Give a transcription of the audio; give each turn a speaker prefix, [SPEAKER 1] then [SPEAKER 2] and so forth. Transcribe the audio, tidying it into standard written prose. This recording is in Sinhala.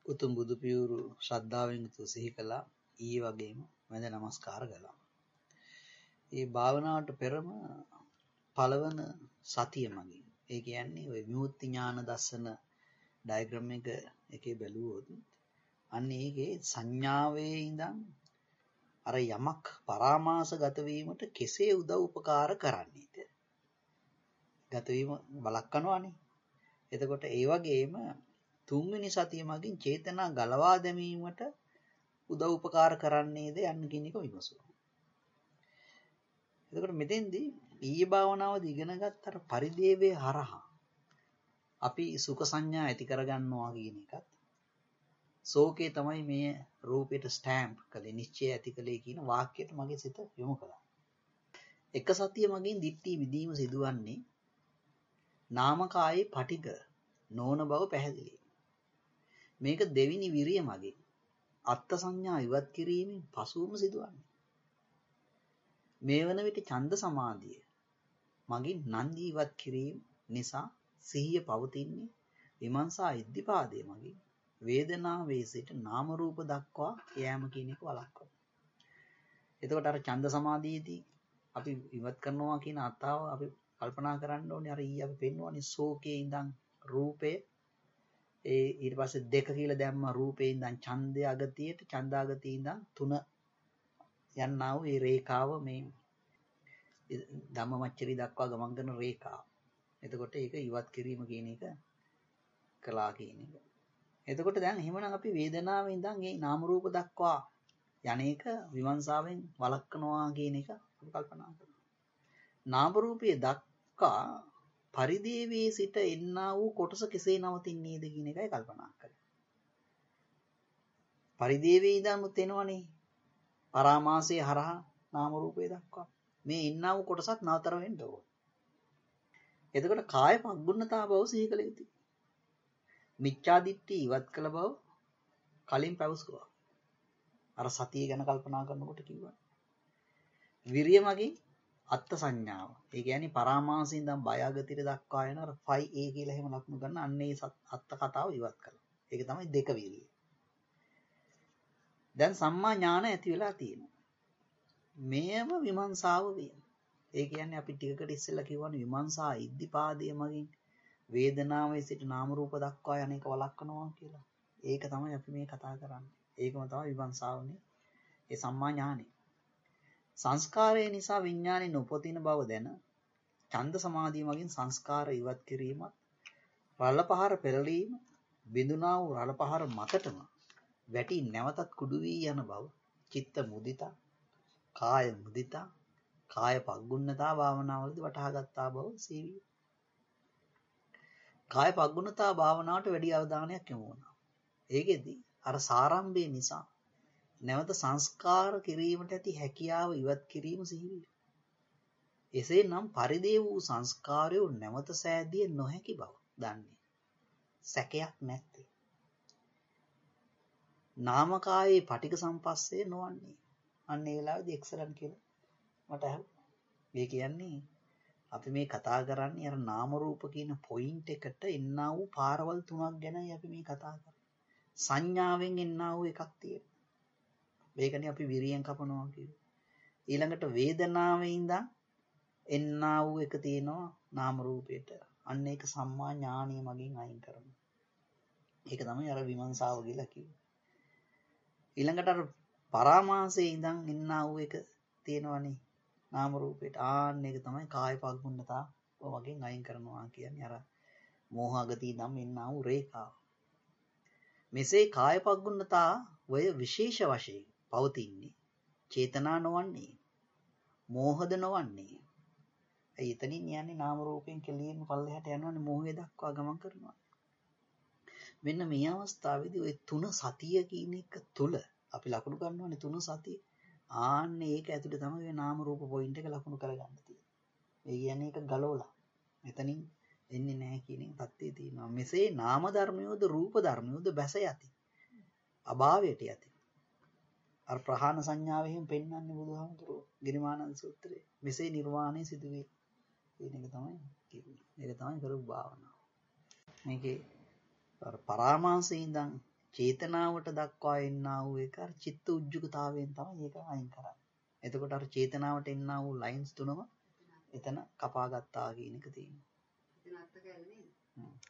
[SPEAKER 1] උතුම් බුදු පියුරු ශ්‍රද්ධාවෙන් යුතුව සිහි කළා. ඊයේ වගේම වැඳ නමස්කාර කළා. මේ භාවනාවට පෙරම පළවන සතිය මගින් ඒ කියන්නේ ওই විමුක්ති ඥාන දර්ශන ඩයග්‍රෑම් එකේ බැලුවොත් අන්න ඒකේ සංඥාවේ ඉඳන් අර යමක් පරාමාසගත වීමට කෙසේ උදව් උපකාර කරන්නේද? ගත වීම බලක්කනවානේ. එතකොට ඒ වගේම තුන්වෙනි සතිය මගින් චේතනා ගලවා දැමීමට උදව් උපකාර කරන්නේද යන්න කියන එක විමසුවා. එතකොට මෙතෙන්දී ඊයේ භාවනාවදී ඉගෙන ගත්ත අර පරිදේවයේ හරහා අපි සුඛ සංඥා ඇති කරගන්නවා කියන එකත් සෝකේ තමයි මේ රූපයට ස්ටෑම්ප් කළේ නිශ්චය ඇති කළේ කියන වාක්‍යයට මගේ සිත යොමු කළා. එක සතිය මගින් දිට්ඨි විදීම සිදුවන්නේ නාමකායේ පටික නොවන බව පැහැදිලි. මේක දෙවිනි විරිය මගින් අත්ත් සංඥා ඉවත් කිරීමෙන් පසුවම සිදුවන්නේ. මේ වන විට ඡන්ද සමාධිය මගින් නන්දි ඉවත් කිරීම නිසා සිහිය පවතින්නේ විමර්ශා ඉද්ධිපාදයේ මගින් වේදනාවේ සිට නාම රූප දක්වා යෑම කියන එක වළක්වනවා. එතකොට අර ඡන්ද සමාධියේදී අපි ඉවත් කරනවා කියන අතාව අපි කල්පනා කරන්න ඕනේ. අර ඊයේ අපි පෙන්වන්නේ ශෝකයේ ඉඳන් රූපය ඒ ඊට පස්සේ දෙක කියලා දැම්ම රූපේ ඉඳන් ඡන්දය අගතියට ඡන්දාගතිය ඉඳන් තුන යන්නා වූ මේ රේඛාව මේ ධම්මමච්චරි දක්වා ගමන් කරන රේඛාව. එතකොට ඒක ඉවත් කිරීම කියන එක කළා කියන එක. එතකොට දැන් එහෙමනම් අපි වේදනාවේ ඉඳන් මේ නාම රූප දක්වා යන්නේක විමර්ශාවෙන් වළක්වනවා කියන එක අපි කල්පනා කරනවා. නාම රූපයේ දක්වා පරිදේවයේ සිට එන්නා වූ කොටස කෙසේ නවතින්නේද කියන එකයි කල්පනා කරන්නේ. පරිදේවයේ ඉඳන්මුත් එනවනේ පරාමාසයේ හරහා නාම රූපයේ දක්වා මේ එන්නා වූ කොටසත් නතර වෙන්න ඕන. එතකොට කාය පග්ගුණතා බව සිහි කළ යුතුයි. මිච්ඡා දිට්ඨි ඉවත් කළ බව කලින් පැවසුවා. අර සතිය ගැන කල්පනා කරනකොට කිව්වා. විරිය මගින් අත්ත් සංඥාව. ඒ කියන්නේ පරාමාසයෙන් ඉඳන් බය අගතියට දක්වා යන අර 5A කියලා එහෙම ලකුණු ගන්න අන්නේ අත්ත් කතාව ඉවත් කළා. ඒක තමයි දෙක විරිය. දැන් සම්මා ඥාන ඇති වෙලා තියෙනවා. මේම විමර්ශාව වේ. ඒ කියන්නේ අපි ටිකකට ඉස්සෙල්ලා කියවනේ විමර්ශා ඉද්ධිපාදයේ මගින් වේදනාවේ සිට නාම රූප දක්වා යන එක වළක්වනවා කියලා. ඒක තමයි අපි මේ කතා කරන්නේ. ඒකම තමයි විමර්ශාවනේ. ඒ සම්මා ඥානෙ. සංස්කාරය නිසා විඥානේ නොපොතින බව දැන ඡන්ද සමාධිය මගින් සංස්කාර ඉවත් කිරීමත් රළ පහර පෙරලීම බිඳුනා වූ රළ පහර මතටම වැටි නැවතත් කුඩු වී යන බව චිත්ත මුදිතා කාය මුදිතා කාය පග්ගුණතා භාවනාවලදී වටහා ගත්තා බව සීවි. කාය පග්ගුණතා භාවනාවට වැඩි අවධානයක් යොමු වුණා. ඒකෙදි අර සාරම්භය නිසා නැවත සංස්කාර කිරීමට ඇති හැකියාව ඉවත් කිරීම සිහිවිය. එසේනම් පරිදේව වූ සංස්කාරය නැවත සෑදිය නොහැකි බව දන්නේ. සැකයක් නැත්තේ. නාමකායේ පටික සම්පස්සේ නොවන්නේ. අන්න ඒ වෙලාවේදී එක්සලන්ට් කියලා මට අහුවා. මේ කියන්නේ අපි මේ කතා කරන්නේ අර නාම රූප කියන පොයින්ට් එකට එන්නා වූ පාරවල් තුනක් ගැනයි අපි මේ කතා කරන්නේ. සංඥාවෙන් එන්නා වූ එකක් තියෙනවා. මේකනේ අපි විරියෙන් කපනවා කියන්නේ. ඊළඟට වේදනාවේ ඉඳන් එන්නා වූ එක තියෙනවා නාම රූපයට. අන්න ඒක සම්මා ඥානිය මගින් අයින් කරනවා. ඒක තමයි අර විමර්ශාව කියලා කිව්වේ. ඊළඟට අර පරාමාසයේ ඉඳන් එන්නා වූ එක තියෙනවනේ නාම රූපයට. ආන්න ඒක තමයි කාය පග්ගුණතා වගේන් අයින් කරනවා කියන්නේ අර මෝහගතිය නම් එන්නා වූ රේඛාව. මෙසේ කාය පග්ගුණතා වය විශේෂ වශයෙන් පවතින්නේ චේතනා නොවන්නේ මෝහද නොවන්නේ. ඒ එතනින් යන්නේ නාම රූපයෙන් කෙලින්ම පල්ලෙහාට යනවනේ මෝහය දක්වා ගමන් කරනවා. මෙන්න මේ අවස්ථාවේදී ওই තුන සතිය කියන එක තුල අපි ලකුණු ගන්නවනේ තුන සතිය. ආන්නේ ඒක ඇතුලේ තමයි මේ නාම රූප පොයින්ට් එක ලකුණු කරගන්න තියෙන්නේ. ඒ කියන්නේ ඒක ගලවලා. එතනින් එන්නේ නැහැ කියන තත්ත්වයේ තියෙනවා. මෙසේ නාම ධර්මයෝද රූප ධර්මයෝද බැස යති. අභාවයට යති. අර ප්‍රහාණ සංඥාවෙන් පෙන්වන්නේ බුදුහාමුදුරුවෝ ගිරිමානන්ද සූත්‍රයේ. මෙසේ නිර්වාණය සිදුවේ. කියන එක තමයි කිව්වේ. ඒක තමයි කරු භාවනාව. මේකේ අර පරාමාසයෙන් ඉඳන් චේතනාවට දක්වා එන්නා වූ එක අර චිත්ත උජ්ජුකතාවයෙන් තමයි ඒක අයින් කරන්නේ. එතකොට අර චේතනාවට එන්නා වූ ලයින්ස් තුනම එතන කපා ගත්තා කියන එක තියෙනවා.